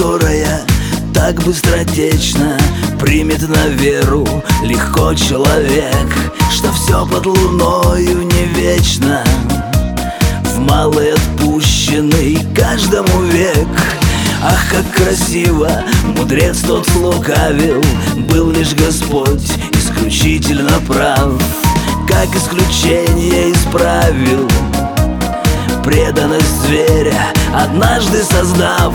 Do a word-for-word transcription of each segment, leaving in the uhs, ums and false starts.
которая так быстротечно примет на веру легко человек, что все под луною не вечно, в малый отпущенный каждому век. Ах, как красиво мудрец тот слукавил, был лишь Господь исключительно прав, как исключение исправил преданность зверя, однажды создав.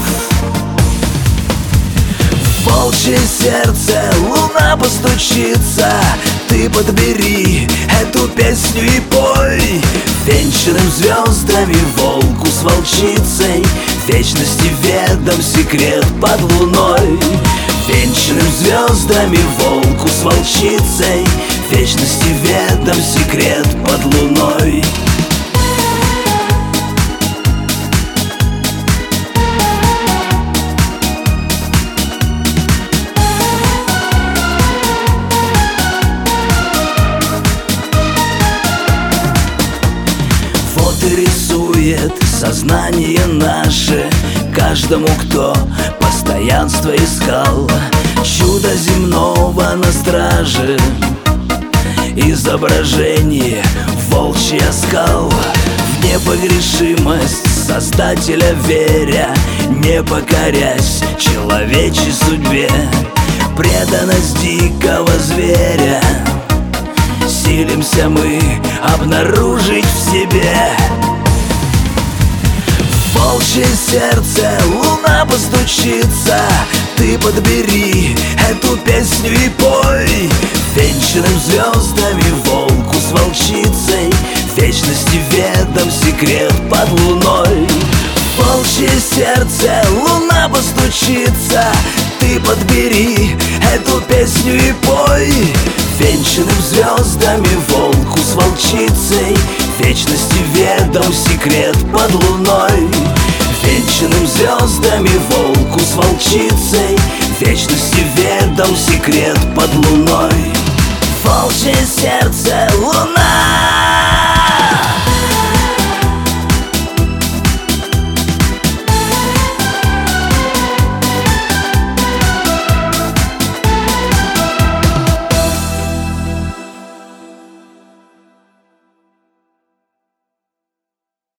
В волчье сердце луна постучится, ты подбери эту песню и пой. Венчанным звездами волку с волчицей вечности ведом секрет под луной. Венчанным звездами волку с волчицей вечности ведом секрет под луной. Вот и рисует сознание наше каждому, кто постоянство искал, чудо земного на страже, изображение волчий оскал. В непогрешимость Создателя веря, не покорясь человечьей судьбе, преданность дикого зверя силимся мы обнаружить в себе. В волчье сердце луна постучится, ты подбери эту песню и пой. Венчанным звездами волку с волчицей вечности ведом секрет под луной. В волчье сердце луна постучится, ты подбери эту песню и пой. Венчанным звездами волку с волчицей вечности ведом секрет под луной. Венчанным звездами волку с волчицей вечности ведом секрет под луной. Волчье сердце луна.